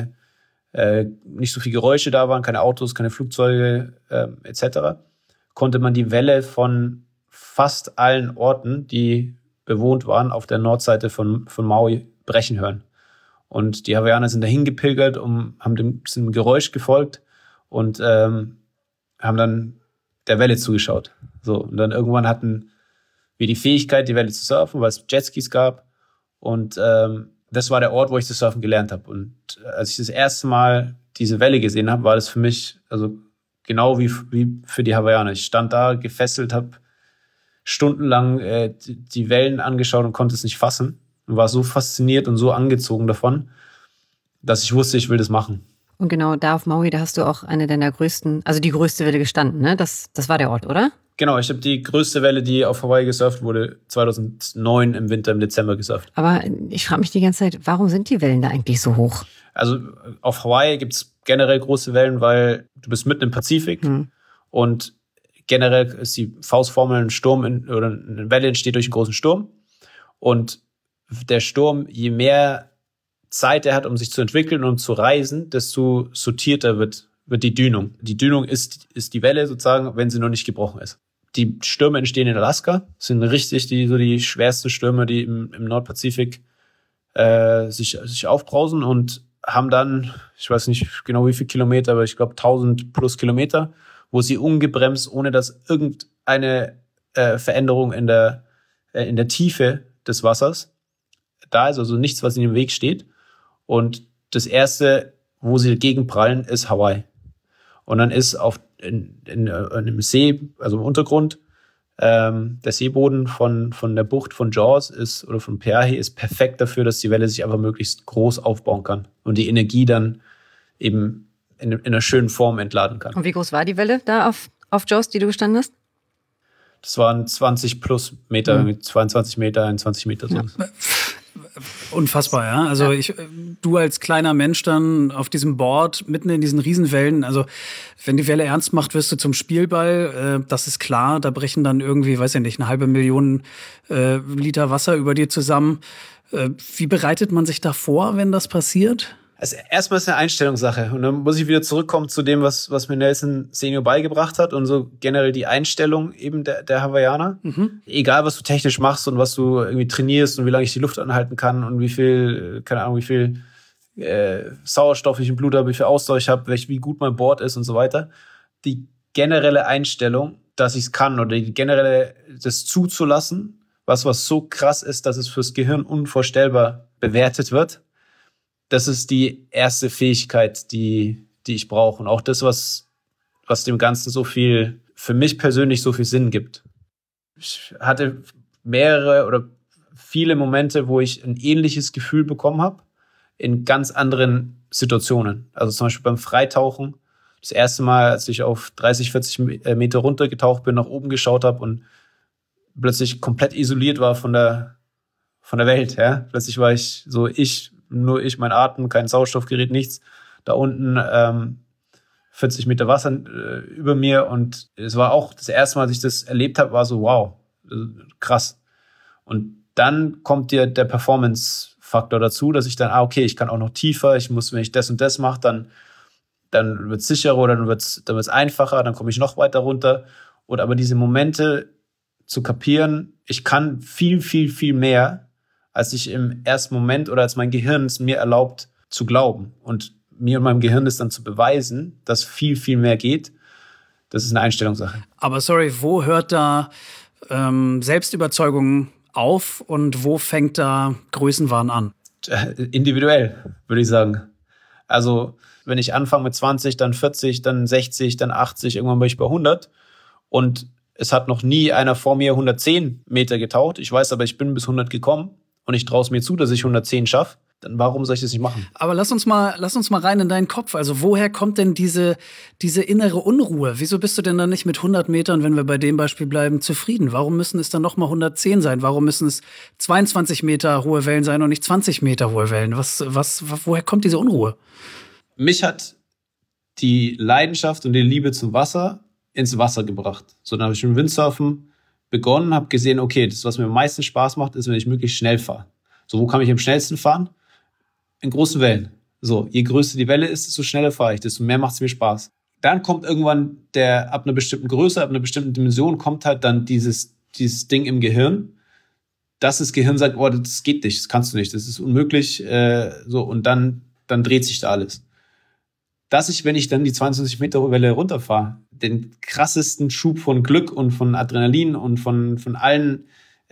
nicht so viele Geräusche da waren, keine Autos, keine Flugzeuge etc., konnte man die Welle von fast allen Orten, die bewohnt waren, auf der Nordseite von Maui brechen hören. Und die Hawaiianer sind dahin gepilgert, sind dem Geräusch gefolgt und haben dann der Welle zugeschaut. So, und dann irgendwann hatten wir die Fähigkeit, die Welle zu surfen, weil es Jetskis gab. Und das war der Ort, wo ich das Surfen gelernt habe. Und als ich das erste Mal diese Welle gesehen habe, war das für mich also genau wie für die Hawaiianer. Ich stand da gefesselt, habe stundenlang die Wellen angeschaut und konnte es nicht fassen. Und war so fasziniert und so angezogen davon, dass ich wusste, ich will das machen. Und genau da auf Maui, da hast du auch eine deiner größten, also die größte Welle gestanden, ne? Das war der Ort, oder? Genau, ich habe die größte Welle, die auf Hawaii gesurft wurde, 2009 im Winter, im Dezember gesurft. Aber ich frage mich die ganze Zeit, warum sind die Wellen da eigentlich so hoch? Also auf Hawaii gibt es generell große Wellen, weil du bist mitten im Pazifik und generell ist die Faustformel, ein Sturm oder eine Welle entsteht durch einen großen Sturm. Und der Sturm, je mehr Zeit er hat, um sich zu entwickeln und zu reisen, desto sortierter wird die Dünung. Die Dünung ist die Welle sozusagen, wenn sie noch nicht gebrochen ist. Die Stürme entstehen in Alaska, sind richtig die schwersten Stürme, die im Nordpazifik sich aufbrausen und haben dann, ich weiß nicht genau wie viele Kilometer, aber ich glaube 1000 plus Kilometer, wo sie ungebremst, ohne dass irgendeine Veränderung in der Tiefe des Wassers da ist, also nichts, was in dem Weg steht. Und das erste, wo sie gegenprallen, ist Hawaii. Und dann ist in einem See, also im Untergrund, der Seeboden von der Bucht von Jaws oder von Peahi ist perfekt dafür, dass die Welle sich einfach möglichst groß aufbauen kann und die Energie dann eben in einer schönen Form entladen kann. Und wie groß war die Welle da auf Jaws, die du gestanden hast? Das waren 20 plus Meter, 22 Meter, 21 Meter. So. Ja. Unfassbar, ja. Also du als kleiner Mensch dann auf diesem Board, mitten in diesen Riesenwellen, also wenn die Welle ernst macht, wirst du zum Spielball, das ist klar, da brechen dann irgendwie, weiß ich nicht, 500.000 Liter Wasser über dir zusammen. Wie bereitet man sich da vor, wenn das passiert? Also erstmal ist es eine Einstellungssache und dann muss ich wieder zurückkommen zu dem, was mir Nelson Senior beigebracht hat und so generell die Einstellung eben der Hawaiianer. Egal, was du technisch machst und was du irgendwie trainierst und wie lange ich die Luft anhalten kann und wie viel Sauerstoff ich im Blut habe, wie viel Ausdauer ich habe, wie gut mein Board ist und so weiter. Die generelle Einstellung, dass ich es kann oder generell das zuzulassen, was so krass ist, dass es fürs Gehirn unvorstellbar bewertet wird. Das ist die erste Fähigkeit, die ich brauche. Und auch das, was dem Ganzen so viel, für mich persönlich so viel Sinn gibt. Ich hatte mehrere oder viele Momente, wo ich ein ähnliches Gefühl bekommen habe, in ganz anderen Situationen. Also zum Beispiel beim Freitauchen. Das erste Mal, als ich auf 30, 40 Meter runtergetaucht bin, nach oben geschaut habe und plötzlich komplett isoliert war von der Welt. Ja? Plötzlich war ich so, nur ich, mein Atem, kein Sauerstoffgerät, nichts. Da unten 40 Meter Wasser über mir. Und es war auch das erste Mal, als ich das erlebt habe, war so, wow, krass. Und dann kommt dir der Performance-Faktor dazu, dass ich dann, okay, ich kann auch noch tiefer, wenn ich das und das mache, dann wird es sicherer oder dann wird's einfacher, dann komme ich noch weiter runter. Aber diese Momente zu kapieren, ich kann viel, viel, viel mehr, als ich im ersten Moment oder als mein Gehirn es mir erlaubt zu glauben. Und mir und meinem Gehirn das dann zu beweisen, dass viel, viel mehr geht, das ist eine Einstellungssache. Aber sorry, wo hört da Selbstüberzeugung auf und wo fängt da Größenwahn an? Individuell, würde ich sagen. Also, wenn ich anfange mit 20, dann 40, dann 60, dann 80, irgendwann bin ich bei 100 und es hat noch nie einer vor mir 110 Meter getaucht. Ich weiß aber, ich bin bis 100 gekommen und ich traue es mir zu, dass ich 110 schaffe. Dann warum soll ich das nicht machen? Aber lass uns mal rein in deinen Kopf. Also woher kommt denn diese innere Unruhe? Wieso bist du denn dann nicht mit 100 Metern, wenn wir bei dem Beispiel bleiben, zufrieden? Warum müssen es dann noch mal 110 sein? Warum müssen es 22 Meter hohe Wellen sein und nicht 20 Meter hohe Wellen? Woher kommt diese Unruhe? Mich hat die Leidenschaft und die Liebe zum Wasser ins Wasser gebracht. So, dann habe ich mit dem Windsurfen begonnen, habe gesehen, okay, das, was mir am meisten Spaß macht, ist, wenn ich möglichst schnell fahre. So, wo kann ich am schnellsten fahren? In großen Wellen. So, je größer die Welle ist, desto schneller fahre ich, desto mehr macht es mir Spaß. Dann kommt irgendwann ab einer bestimmten Größe, ab einer bestimmten Dimension, kommt halt dann dieses Ding im Gehirn, dass das Gehirn sagt, oh, das geht nicht, das kannst du nicht, das ist unmöglich, so, und dann dreht sich da alles. Dass ich, wenn ich dann die 22 Meter Welle runterfahre, den krassesten Schub von Glück und von Adrenalin und von allen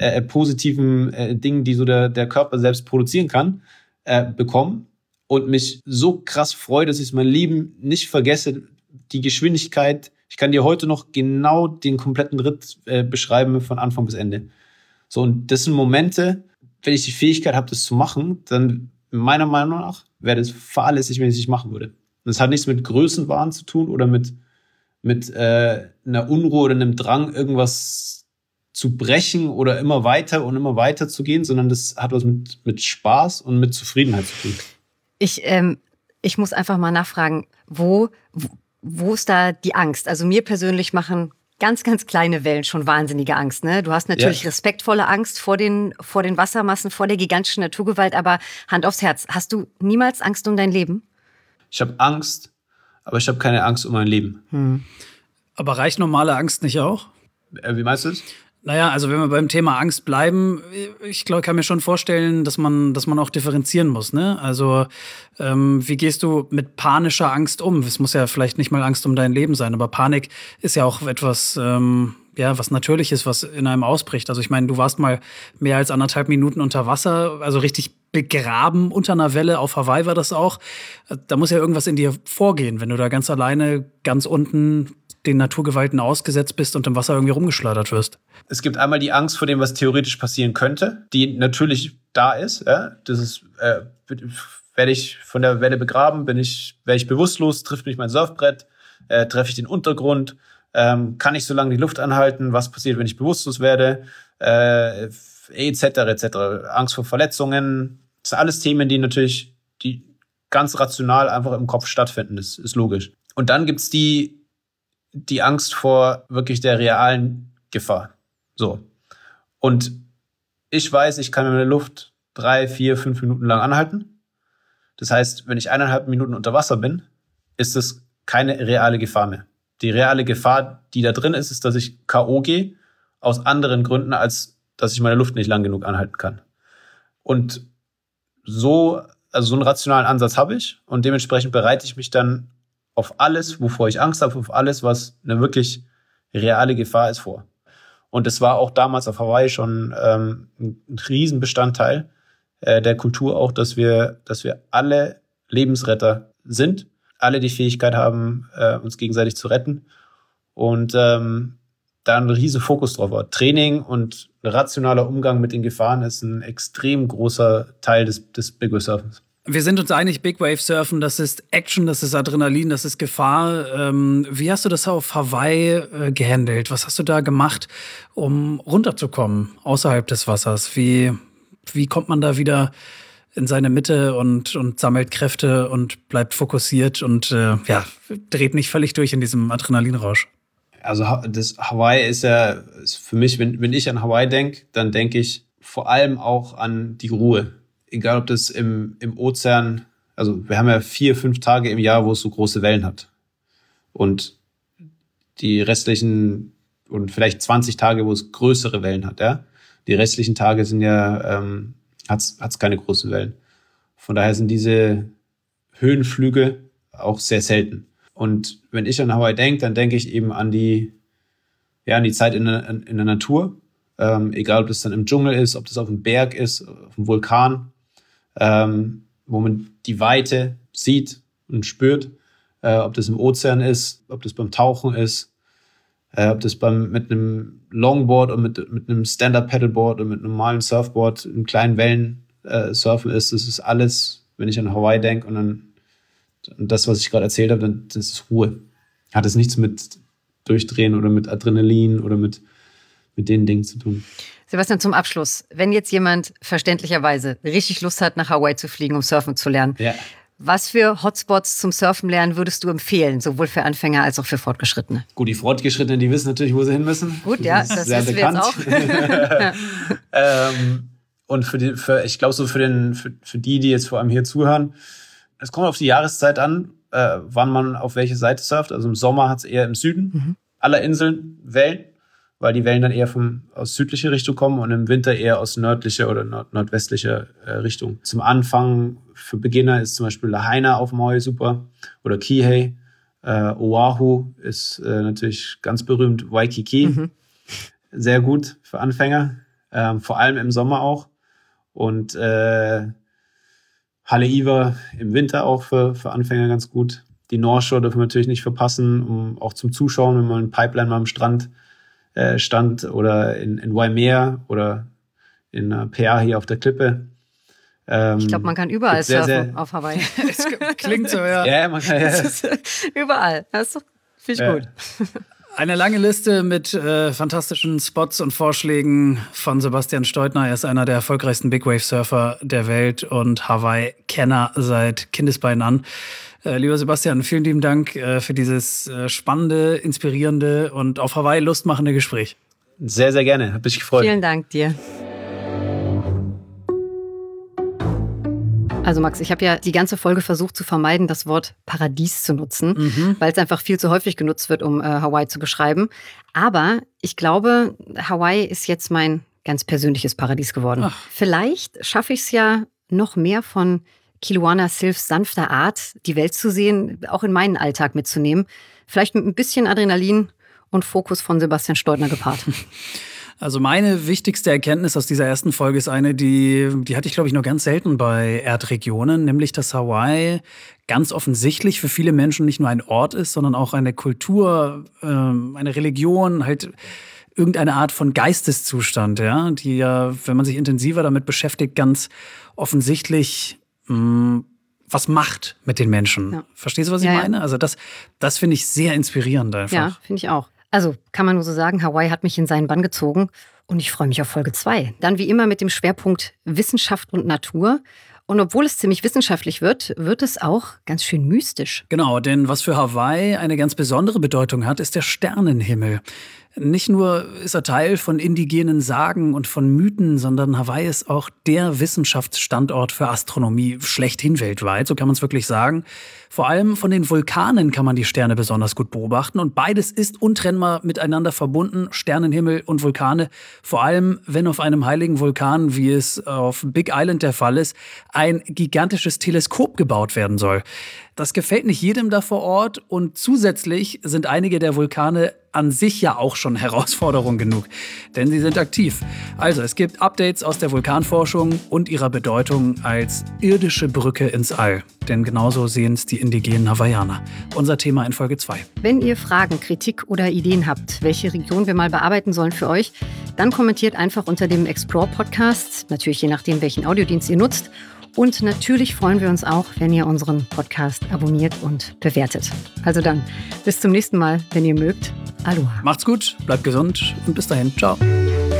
positiven Dingen, die so der Körper selbst produzieren kann, bekommen und mich so krass freue, dass ich mein Leben nicht vergesse, die Geschwindigkeit. Ich kann dir heute noch genau den kompletten Ritt beschreiben von Anfang bis Ende. So, und das sind Momente, wenn ich die Fähigkeit habe, das zu machen, dann meiner Meinung nach wäre das fahrlässig, wenn ich es nicht machen würde. Und das hat nichts mit Größenwahn zu tun oder mit einer Unruhe oder einem Drang, irgendwas zu brechen oder immer weiter zu gehen, sondern das hat was mit Spaß und mit Zufriedenheit zu tun. Ich muss einfach mal nachfragen, wo ist da die Angst? Also mir persönlich machen ganz, ganz kleine Wellen schon wahnsinnige Angst. Ne? Du hast natürlich respektvolle Angst vor den Wassermassen, vor der gigantischen Naturgewalt, aber Hand aufs Herz, hast du niemals Angst um dein Leben? Ich habe Angst, aber ich habe keine Angst um mein Leben. Aber reicht normale Angst nicht auch? Wie meinst du das? Naja, also wenn wir beim Thema Angst bleiben, ich glaube, kann mir schon vorstellen, dass man auch differenzieren muss, ne? Also wie gehst du mit panischer Angst um? Es muss ja vielleicht nicht mal Angst um dein Leben sein, aber Panik ist ja auch etwas, was Natürliches, was in einem ausbricht. Also ich meine, du warst mal mehr als 1,5 Minuten unter Wasser, also richtig begraben unter einer Welle. Auf Hawaii war das auch. Da muss ja irgendwas in dir vorgehen, wenn du da ganz alleine, ganz unten den Naturgewalten ausgesetzt bist und im Wasser irgendwie rumgeschleudert wirst. Es gibt einmal die Angst vor dem, was theoretisch passieren könnte, die natürlich da ist. Ja? Das ist, werde ich von der Welle begraben, werde ich bewusstlos, trifft mich mein Surfbrett, treffe ich den Untergrund, kann ich so lange die Luft anhalten, was passiert, wenn ich bewusstlos werde, etc. Angst vor Verletzungen, das sind alles Themen, die ganz rational einfach im Kopf stattfinden, das ist logisch. Und dann gibt's die Angst vor wirklich der realen Gefahr. So. Und ich weiß, ich kann in der Luft 3, 4, 5 Minuten lang anhalten. Das heißt, wenn ich 1,5 Minuten unter Wasser bin, ist es keine reale Gefahr mehr. Die reale Gefahr, die da drin ist, ist, dass ich K.O. gehe, aus anderen Gründen, als dass ich meine Luft nicht lang genug anhalten kann. Und so einen rationalen Ansatz habe ich und dementsprechend bereite ich mich dann auf alles, wovor ich Angst habe, auf alles, was eine wirklich reale Gefahr ist vor. Und das war auch damals auf Hawaii schon ein Riesenbestandteil der Kultur auch, dass wir alle Lebensretter sind, alle die Fähigkeit haben, uns gegenseitig zu retten. Und da ein riesen Fokus drauf war. Training und ein rationaler Umgang mit den Gefahren ist ein extrem großer Teil des Big Wave Surfens. Wir sind uns einig, Big Wave Surfen, das ist Action, das ist Adrenalin, das ist Gefahr. Wie hast du das auf Hawaii gehandelt? Was hast du da gemacht, um runterzukommen außerhalb des Wassers? Wie kommt man da wieder in seine Mitte und sammelt Kräfte und bleibt fokussiert und dreht nicht völlig durch in diesem Adrenalinrausch? Also das Hawaii ist für mich, wenn ich an Hawaii denke, dann denke ich vor allem auch an die Ruhe. Egal ob das im Ozean, also wir haben ja 4-5 Tage im Jahr, wo es so große Wellen hat. Und die restlichen und vielleicht 20 Tage, wo es größere Wellen hat, ja. Die restlichen Tage sind ja, hat's keine großen Wellen. Von daher sind diese Höhenflüge auch sehr selten. Und wenn ich an Hawaii denke, dann denke ich eben an die Zeit in der Natur. Egal, ob das dann im Dschungel ist, ob das auf dem Berg ist, auf dem Vulkan, wo man die Weite sieht und spürt, ob das im Ozean ist, ob das beim Tauchen ist, ob das mit einem Longboard und mit einem Stand-Up-Paddleboard und mit einem normalen Surfboard in kleinen Wellen surfen ist. Das ist alles, wenn ich an Hawaii denke und das, was ich gerade erzählt habe, dann das ist Ruhe. Hat es nichts mit Durchdrehen oder mit Adrenalin oder mit den Dingen zu tun. Sebastian, zum Abschluss. Wenn jetzt jemand verständlicherweise richtig Lust hat, nach Hawaii zu fliegen, um surfen zu lernen, was für Hotspots zum Surfen lernen würdest du empfehlen, sowohl für Anfänger als auch für Fortgeschrittene? Gut, die Fortgeschrittenen, die wissen natürlich, wo sie hin müssen. Gut, ja, das wissen wir jetzt auch. Und ich glaube, so für die jetzt vor allem hier zuhören, es kommt auf die Jahreszeit an, wann man auf welche Seite surft. Also im Sommer hat es eher im Süden aller Inseln Wellen, weil die Wellen dann eher aus südlicher Richtung kommen und im Winter eher aus nördlicher oder nordwestlicher Richtung. Zum Anfang für Beginner ist zum Beispiel Lahaina auf Maui super oder Kihei. Oahu ist natürlich ganz berühmt. Waikiki, sehr gut für Anfänger, vor allem im Sommer auch. Und Haleiwa im Winter auch für Anfänger ganz gut. Die North Shore dürfen wir natürlich nicht verpassen, um auch zum Zuschauen, wenn man in Pipeline mal am Strand stand oder in Waimea oder in PA hier auf der Klippe. Ich glaube, man kann überall surfen auf Hawaii. Es klingt so, ja. Ja, man kann überall. Das finde ich gut. Eine lange Liste mit fantastischen Spots und Vorschlägen von Sebastian Steudtner. Er ist einer der erfolgreichsten Big Wave Surfer der Welt und Hawaii-Kenner seit Kindesbeinen an. Lieber Sebastian, vielen lieben Dank für dieses spannende, inspirierende und auf Hawaii lustmachende Gespräch. Sehr, sehr gerne. Hat mich gefreut. Vielen Dank dir. Also Max, ich habe ja die ganze Folge versucht zu vermeiden, das Wort Paradies zu nutzen, weil es einfach viel zu häufig genutzt wird, um Hawaii zu beschreiben. Aber ich glaube, Hawaii ist jetzt mein ganz persönliches Paradies geworden. Ach. Vielleicht schaffe ich es ja, noch mehr von Kiluana Sylphs sanfter Art, die Welt zu sehen, auch in meinen Alltag mitzunehmen. Vielleicht mit ein bisschen Adrenalin und Fokus von Sebastian Steudtner gepaart. Also meine wichtigste Erkenntnis aus dieser ersten Folge ist eine, die hatte ich, glaube ich, nur ganz selten bei Erdregionen, nämlich dass Hawaii ganz offensichtlich für viele Menschen nicht nur ein Ort ist, sondern auch eine Kultur, eine Religion, halt irgendeine Art von Geisteszustand, ja, die ja, wenn man sich intensiver damit beschäftigt, ganz offensichtlich was macht mit den Menschen. Ja. Verstehst du, was ich meine? Also das finde ich sehr inspirierend einfach. Ja, finde ich auch. Also kann man nur so sagen, Hawaii hat mich in seinen Bann gezogen und ich freue mich auf Folge 2. Dann wie immer mit dem Schwerpunkt Wissenschaft und Natur. Und obwohl es ziemlich wissenschaftlich wird, wird es auch ganz schön mystisch. Genau, denn was für Hawaii eine ganz besondere Bedeutung hat, ist der Sternenhimmel. Nicht nur ist er Teil von indigenen Sagen und von Mythen, sondern Hawaii ist auch der Wissenschaftsstandort für Astronomie schlechthin weltweit, so kann man es wirklich sagen. Vor allem von den Vulkanen kann man die Sterne besonders gut beobachten und beides ist untrennbar miteinander verbunden, Sternenhimmel und Vulkane. Vor allem, wenn auf einem heiligen Vulkan, wie es auf Big Island der Fall ist, ein gigantisches Teleskop gebaut werden soll. Das gefällt nicht jedem da vor Ort und zusätzlich sind einige der Vulkane an sich ja auch schon Herausforderung genug, denn sie sind aktiv. Also es gibt Updates aus der Vulkanforschung und ihrer Bedeutung als irdische Brücke ins All, denn genauso sehen es die indigenen Hawaiianer. Unser Thema in Folge 2. Wenn ihr Fragen, Kritik oder Ideen habt, welche Region wir mal bearbeiten sollen für euch, dann kommentiert einfach unter dem Explore-Podcast, natürlich je nachdem, welchen Audiodienst ihr nutzt. Und natürlich freuen wir uns auch, wenn ihr unseren Podcast abonniert und bewertet. Also dann, bis zum nächsten Mal, wenn ihr mögt. Aloha. Macht's gut, bleibt gesund und bis dahin. Ciao.